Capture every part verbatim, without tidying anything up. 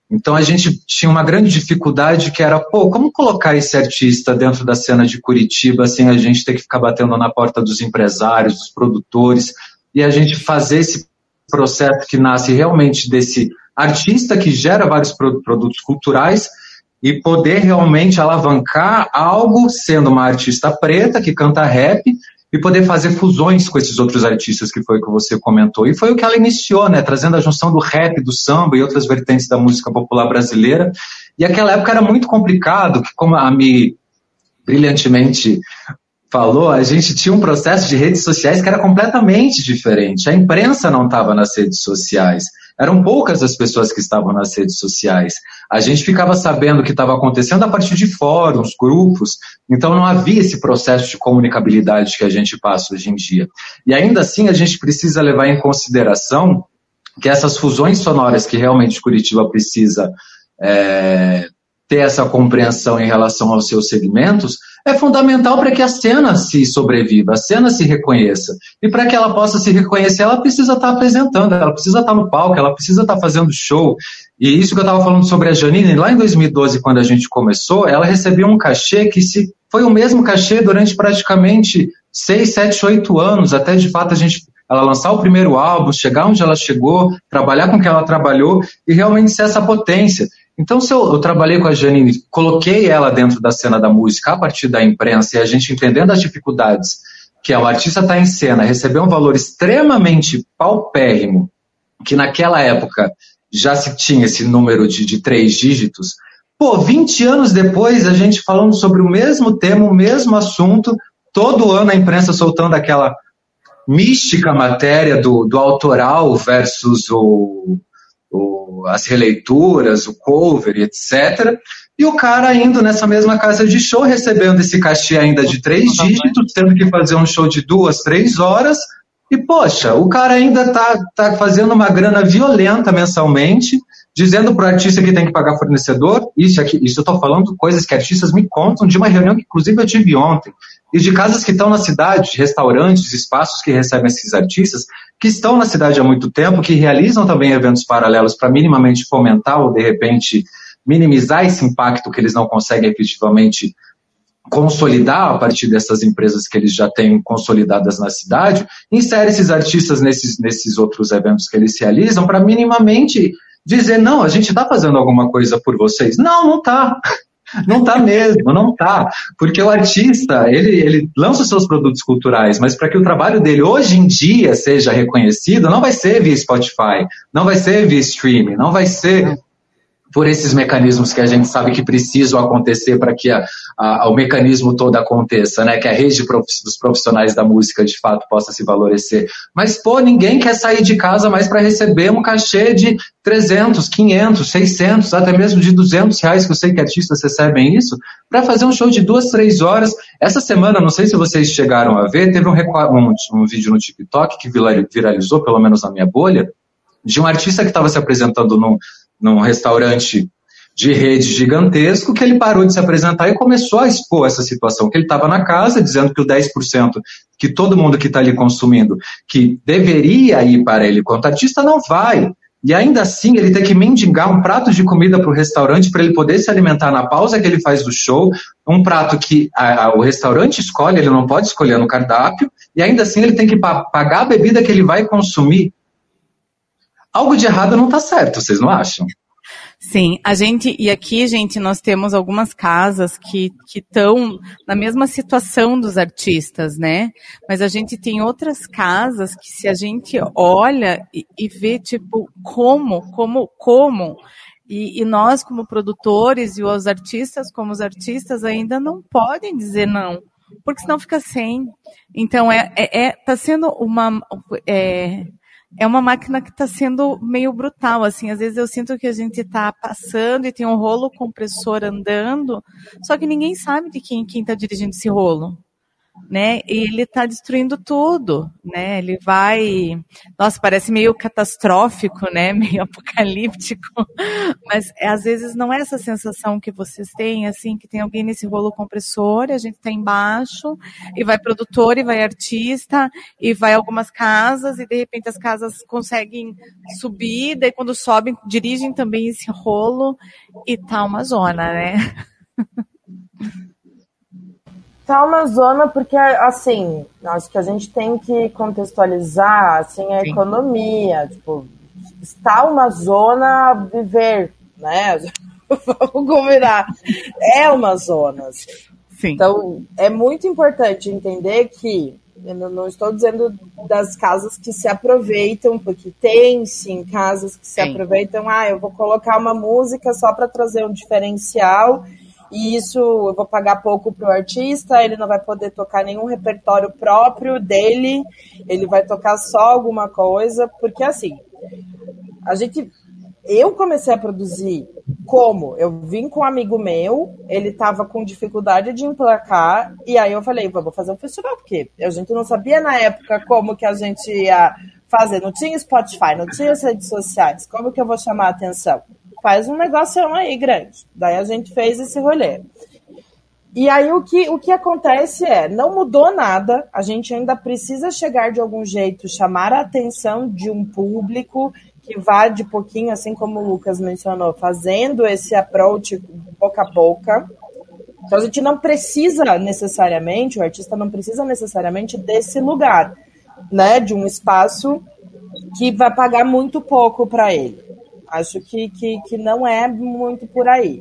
Então a gente tinha uma grande dificuldade que era, pô, como colocar esse artista dentro da cena de Curitiba sem a gente ter que ficar batendo na porta dos empresários, dos produtores, e a gente fazer esse processo que nasce realmente desse artista que gera vários produtos culturais e poder realmente alavancar algo sendo uma artista preta que canta rap e poder fazer fusões com esses outros artistas, que foi o que você comentou. E foi o que ela iniciou, né, trazendo a junção do rap, do samba e outras vertentes da música popular brasileira. E aquela época era muito complicado, que como a Mi brilhantemente falou, a gente tinha um processo de redes sociais que era completamente diferente. A imprensa não estava nas redes sociais. Eram poucas as pessoas que estavam nas redes sociais. A gente ficava sabendo o que estava acontecendo a partir de fóruns, grupos, então não havia esse processo de comunicabilidade que a gente passa hoje em dia. E ainda assim a gente precisa levar em consideração que essas fusões sonoras que realmente Curitiba precisa é, ter essa compreensão em relação aos seus segmentos é fundamental para que a cena se sobreviva, a cena se reconheça. E para que ela possa se reconhecer, ela precisa estar apresentando, ela precisa estar no palco, ela precisa estar fazendo show. E isso que eu estava falando sobre a Janine, lá em dois mil e doze, quando a gente começou, ela recebeu um cachê que se, foi o mesmo cachê durante praticamente seis, sete, oito anos, até de fato a gente, ela lançar o primeiro álbum, chegar onde ela chegou, trabalhar com o que ela trabalhou e realmente ser essa potência. Então, se eu, eu trabalhei com a Janine, coloquei ela dentro da cena da música a partir da imprensa e a gente entendendo as dificuldades que é o artista estar em cena, receber um valor extremamente paupérrimo, que naquela época já se tinha esse número de, de três dígitos, pô, vinte anos depois a gente falando sobre o mesmo tema, o mesmo assunto, todo ano a imprensa soltando aquela mística matéria do, do autoral versus o... as releituras, o cover, etcétera. E o cara indo nessa mesma casa de show, recebendo esse cachê ainda de três dígitos, tendo que fazer um show de duas, três horas, e, poxa, o cara ainda tá, tá fazendo uma grana violenta mensalmente, dizendo pro artista que tem que pagar fornecedor, isso, aqui, isso eu tô falando coisas que artistas me contam de uma reunião que, inclusive, eu tive ontem, e de casas que estão na cidade, de restaurantes, espaços que recebem esses artistas, que estão na cidade há muito tempo, que realizam também eventos paralelos para minimamente fomentar ou, de repente, minimizar esse impacto que eles não conseguem efetivamente consolidar a partir dessas empresas que eles já têm consolidadas na cidade, insere esses artistas nesses, nesses outros eventos que eles realizam para minimamente dizer, não, a gente está fazendo alguma coisa por vocês. Não, não está. Não tá mesmo, não tá. Porque o artista, ele, ele lança os seus produtos culturais, mas para que o trabalho dele hoje em dia seja reconhecido, não vai ser via Spotify, não vai ser via streaming, não vai ser por esses mecanismos que a gente sabe que precisam acontecer para que a, a, o mecanismo todo aconteça, né? Que a rede dos profissionais da música de fato possa se valorecer. Mas, pô, ninguém quer sair de casa mais para receber um cachê de trezentos, quinhentos, seiscentos, até mesmo de duzentos reais, que eu sei que artistas recebem isso, para fazer um show de duas, três horas. Essa semana, não sei se vocês chegaram a ver, teve um, um, um vídeo no TikTok que viralizou, pelo menos na minha bolha, de um artista que estava se apresentando num num restaurante de rede gigantesco, que ele parou de se apresentar e começou a expor essa situação, que ele estava na casa dizendo que o dez por cento que todo mundo que está ali consumindo, que deveria ir para ele quanto artista, não vai. E ainda assim ele tem que mendigar um prato de comida para o restaurante para ele poder se alimentar na pausa que ele faz do show, um prato que a, a, o restaurante escolhe, ele não pode escolher no cardápio, e ainda assim ele tem que pa- pagar a bebida que ele vai consumir. Algo de errado não está certo, vocês não acham? Sim, a gente, e aqui, gente, nós temos algumas casas que que estão na mesma situação dos artistas, né? Mas a gente tem outras casas que se a gente olha e, e vê, tipo, como, como, como, e, e nós como produtores e os artistas como os artistas ainda não podem dizer não, porque senão fica sem. Então, é, é, é tá sendo uma... É, É uma máquina que está sendo meio brutal, assim, às vezes eu sinto que a gente está passando e tem um rolo compressor andando, só que ninguém sabe de quem quem está dirigindo esse rolo. né? E ele está destruindo tudo, né? Ele vai, nossa, parece meio catastrófico, né? Meio apocalíptico, mas é, às vezes não é essa sensação que vocês têm, assim, que tem alguém nesse rolo compressor, e a gente está embaixo, e vai produtor, e vai artista, e vai algumas casas, e de repente as casas conseguem subir, daí quando sobem, dirigem também esse rolo, e tá uma zona, né? Tá uma zona porque, assim, acho que a gente tem que contextualizar, assim, a Sim. economia. Tipo, está uma zona a viver, né? Vamos combinar. É uma zona. Assim. Sim. Então, é muito importante entender que, eu não estou dizendo das casas que se aproveitam, porque tem, sim, casas que se sim. aproveitam. Ah, eu vou colocar uma música só para trazer um diferencial. E isso eu vou pagar pouco para o artista, ele não vai poder tocar nenhum repertório próprio dele, ele vai tocar só alguma coisa, porque assim, a gente, eu comecei a produzir como? Eu vim com um amigo meu, ele estava com dificuldade de emplacar, e aí eu falei, vou fazer um festival, porque a gente não sabia na época como que a gente ia fazer, não tinha Spotify, não tinha as redes sociais, como que eu vou chamar a atenção? Faz um negócio aí grande. Daí a gente fez esse rolê. E aí o que, o que acontece é, não mudou nada, a gente ainda precisa chegar de algum jeito, chamar a atenção de um público que vá de pouquinho, assim como o Lucas mencionou, fazendo esse approach boca a boca. Então a gente não precisa necessariamente, o artista não precisa necessariamente desse lugar, né, de um espaço que vai pagar muito pouco para ele. Acho que, que, que não é muito por aí.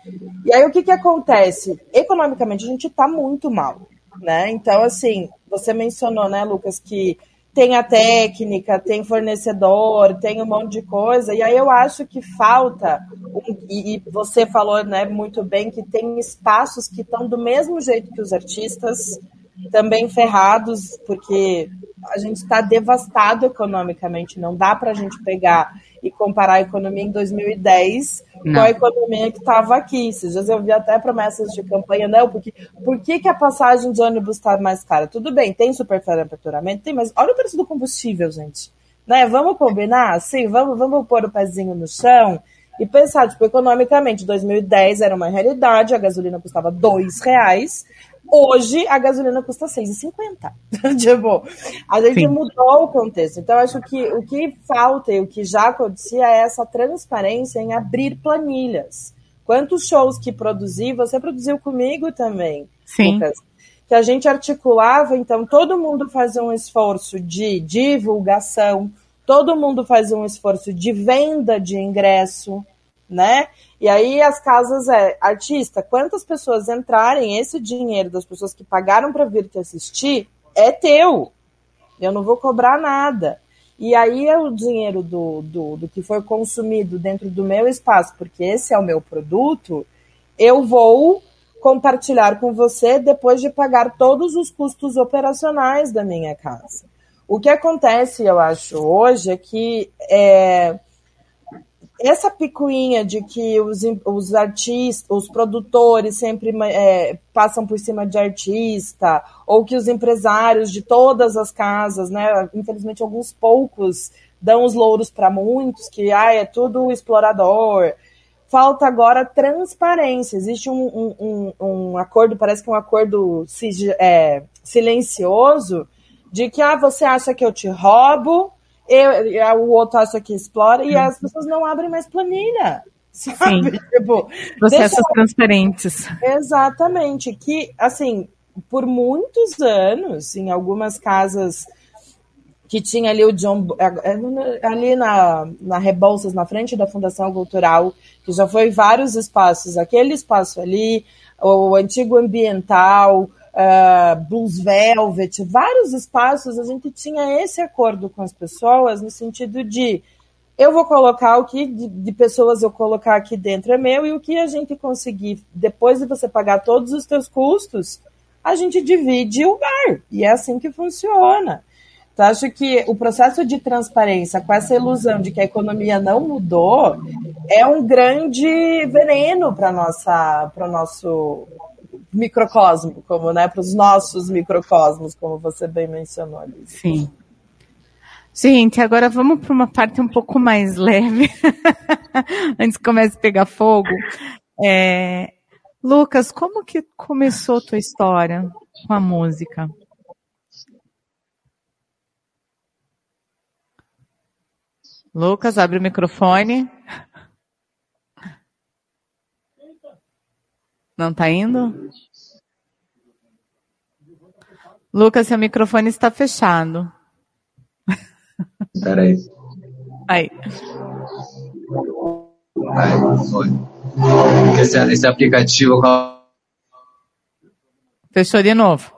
E aí, o que, que acontece? Economicamente, a gente está muito mal, né? Então, assim, você mencionou, né, Lucas, que tem a técnica, tem fornecedor, tem um monte de coisa, e aí eu acho que falta, um, e, e você falou, né, muito bem, que tem espaços que estão do mesmo jeito que os artistas, também ferrados, porque a gente está devastado economicamente, não dá para a gente pegar e comparar a economia em dois mil e dez não. com a economia que estava aqui. Esses dias eu vi até promessas de campanha, não, porque por que, que a passagem de ônibus está mais cara? Tudo bem, tem superfaturamento, tem, mas olha o preço do combustível, gente. Né? Vamos combinar? Sim, vamos, vamos pôr o pezinho no chão e pensar, tipo, economicamente, dois mil e dez era uma realidade, a gasolina custava dois reais, hoje a gasolina custa seis reais e cinquenta centavos. Tipo, a gente Sim. mudou o contexto. Então, acho que o que falta e o que já acontecia é essa transparência em abrir planilhas. Quantos shows que produzi, você produziu comigo também, Sim. Lucas, que a gente articulava, então todo mundo fazia um esforço de divulgação, todo mundo fazia um esforço de venda de ingresso, né? E aí as casas é, artista, quantas pessoas entrarem, esse dinheiro das pessoas que pagaram para vir te assistir é teu. Eu não vou cobrar nada. E aí é o dinheiro do, do, do que foi consumido dentro do meu espaço, porque esse é o meu produto, eu vou compartilhar com você depois de pagar todos os custos operacionais da minha casa. O que acontece, eu acho, hoje é que é, essa picuinha de que os, os artistas, os produtores sempre é, passam por cima de artista, ou que os empresários de todas as casas, né, infelizmente alguns poucos dão os louros para muitos, que ah, é tudo explorador. Falta agora transparência. Existe um, um, um, um acordo, parece que um acordo é, silencioso, de que ah, você acha que eu te roubo, eu, o outro acha que explora, e as pessoas não abrem mais planilha. Sabe? Sim. Tipo, processos deixa... transparentes. Exatamente. Que, assim, por muitos anos, em algumas casas que tinha ali o John, ali na, na Rebouças, na frente da Fundação Cultural, que já foi vários espaços, aquele espaço ali, o antigo ambiental, uh, Blues Velvet, vários espaços, a gente tinha esse acordo com as pessoas, no sentido de, eu vou colocar o que de, de pessoas eu colocar aqui dentro é meu, e o que a gente conseguir, depois de você pagar todos os teus custos, a gente divide o bar, e é assim que funciona. Então, acho que o processo de transparência, com essa ilusão de que a economia não mudou, é um grande veneno para nossa, para o nosso, microcosmo, como, né, para os nossos microcosmos, como você bem mencionou ali. Sim. Gente, agora vamos para uma parte um pouco mais leve, antes que comece a pegar fogo. É... Lucas, como que começou a tua história com a música? Lucas, abre o microfone. Não tá indo? Lucas, seu microfone está fechado. Peraí. Aí. Aí, foi. Esse, esse aplicativo... Fechou de novo.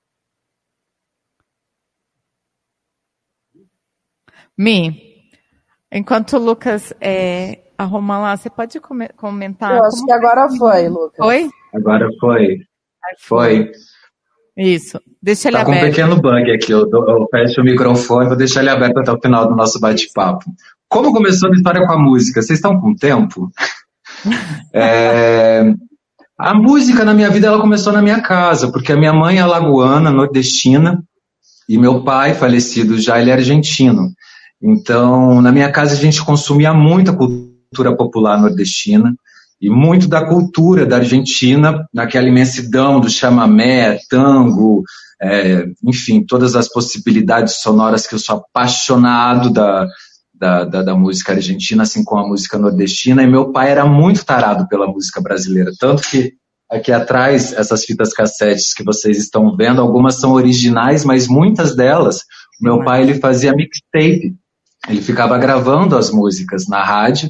Mi, enquanto o Lucas é, arruma lá, você pode come- comentar? Eu acho que agora foi, Lucas. Foi? Agora foi. Foi. Isso. Deixa ele tá aberto. Tá com um pequeno bug aqui. Eu, eu fecho o microfone, vou deixar ele aberto até o final do nosso bate-papo. Como começou a história com a música? Vocês estão com tempo? é, a música na minha vida ela começou na minha casa, porque a minha mãe é alagoana, nordestina, e meu pai, falecido já, ele é argentino. Então, na minha casa a gente consumia muita cultura popular nordestina e muito da cultura da Argentina, naquela imensidão do chamamé, tango, é, enfim, todas as possibilidades sonoras que eu sou apaixonado da, da, da, da música argentina, assim como a música nordestina, e meu pai era muito tarado pela música brasileira, tanto que aqui atrás, essas fitas cassetes que vocês estão vendo, algumas são originais, mas muitas delas, o meu pai ele fazia mixtape. Ele ficava gravando as músicas na rádio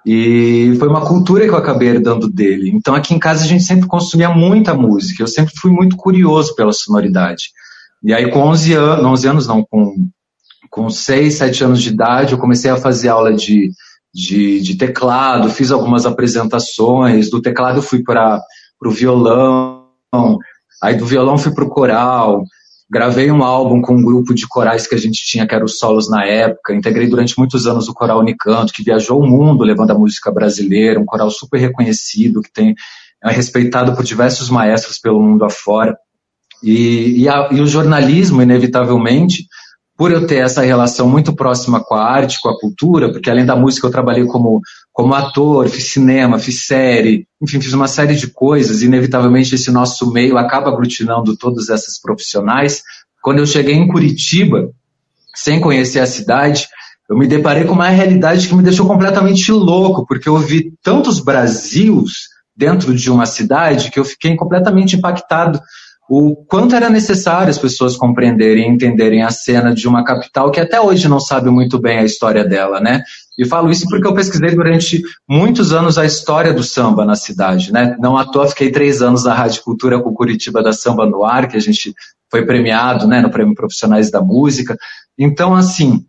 e foi uma cultura que eu acabei herdando dele. Então aqui em casa a gente sempre consumia muita música, eu sempre fui muito curioso pela sonoridade. E aí com onze anos, onze anos não, com, com seis, sete anos de idade eu comecei a fazer aula de, de, de teclado, fiz algumas apresentações, do teclado eu fui para o violão, aí do violão fui para o coral. Gravei um álbum com um grupo de corais que a gente tinha, que era os Solos na época. Integrei durante muitos anos o Coral Unicanto, que viajou o mundo levando a música brasileira, um coral super reconhecido, que tem, é respeitado por diversos maestros pelo mundo afora. E, e, a, e o jornalismo, inevitavelmente, por eu ter essa relação muito próxima com a arte, com a cultura, porque além da música eu trabalhei como, como ator, fiz cinema, fiz série, enfim, fiz uma série de coisas, e inevitavelmente esse nosso meio acaba aglutinando todos esses profissionais. Quando eu cheguei em Curitiba, sem conhecer a cidade, eu me deparei com uma realidade que me deixou completamente louco, porque eu vi tantos Brasils dentro de uma cidade que eu fiquei completamente impactado o quanto era necessário as pessoas compreenderem e entenderem a cena de uma capital que até hoje não sabe muito bem a história dela, né? E falo isso porque eu pesquisei durante muitos anos a história do samba na cidade, né? Não à toa fiquei três anos na Rádio Cultura com Curitiba da Samba no Ar, que a gente foi premiado, né, no Prêmio Profissionais da Música. Então, assim,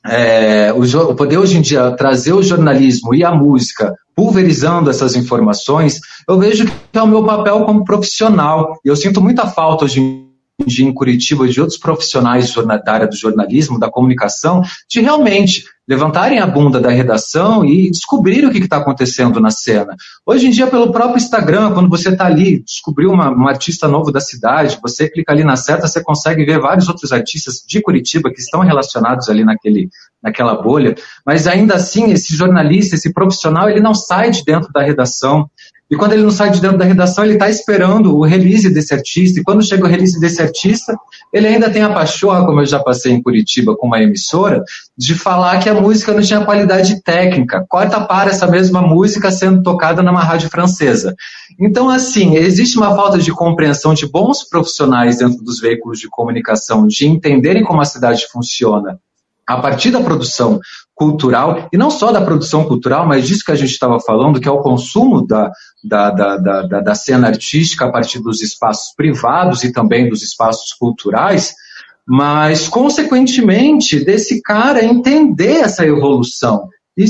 é, o, o poder hoje em dia trazer o jornalismo e a música pulverizando essas informações, eu vejo que é o meu papel como profissional. E eu sinto muita falta hoje em dia em Curitiba de outros profissionais da área do jornalismo, da comunicação, de realmente levantarem a bunda da redação e descobrir o que está acontecendo na cena. Hoje em dia, pelo próprio Instagram, quando você está ali, descobriu uma, um artista novo da cidade, você clica ali na seta, você consegue ver vários outros artistas de Curitiba que estão relacionados ali naquele, naquela bolha, mas ainda assim, esse jornalista, esse profissional, ele não sai de dentro da redação. E quando ele não sai de dentro da redação, ele está esperando o release desse artista. E quando chega o release desse artista, ele ainda tem a pachorra, como eu já passei em Curitiba com uma emissora, de falar que a música não tinha qualidade técnica. Corta para essa mesma música sendo tocada numa rádio francesa. Então, assim, existe uma falta de compreensão de bons profissionais dentro dos veículos de comunicação, de entenderem como a cidade funciona a partir da produção cultural, e não só da produção cultural, mas disso que a gente estava falando, que é o consumo da, da, da, da, da cena artística a partir dos espaços privados e também dos espaços culturais, mas, consequentemente, desse cara entender essa evolução e,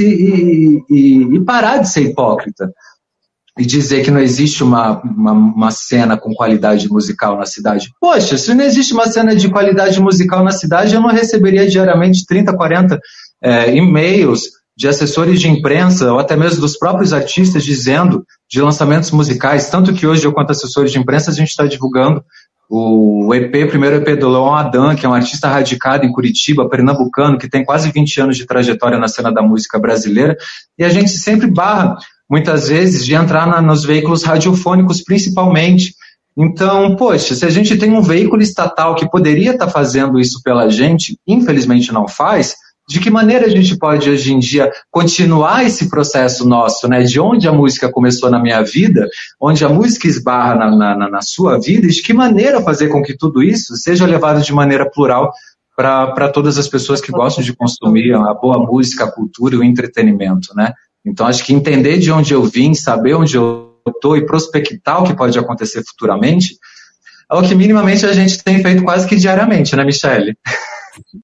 e, e, e parar de ser hipócrita e dizer que não existe uma, uma, uma cena com qualidade musical na cidade. Poxa, se não existe uma cena de qualidade musical na cidade, eu não receberia diariamente trinta, quarenta é, e-mails de assessores de imprensa, ou até mesmo dos próprios artistas dizendo de lançamentos musicais, tanto que hoje eu, quanto assessores de imprensa, a gente está divulgando o E P, primeiro E P do Leon Adam, que é um artista radicado em Curitiba, pernambucano, que tem quase vinte anos de trajetória na cena da música brasileira, e a gente sempre barra, muitas vezes, de entrar na, nos veículos radiofônicos, principalmente. Então, poxa, se a gente tem um veículo estatal que poderia estar fazendo isso pela gente, infelizmente não faz, de que maneira a gente pode, hoje em dia, continuar esse processo nosso, né? De onde a música começou na minha vida, onde a música esbarra na, na, na sua vida, e de que maneira fazer com que tudo isso seja levado de maneira plural para todas as pessoas que gostam de consumir a boa música, a cultura e o entretenimento, né? Então, acho que entender de onde eu vim, saber onde eu estou e prospectar o que pode acontecer futuramente, é o que minimamente a gente tem feito quase que diariamente, né, Michele?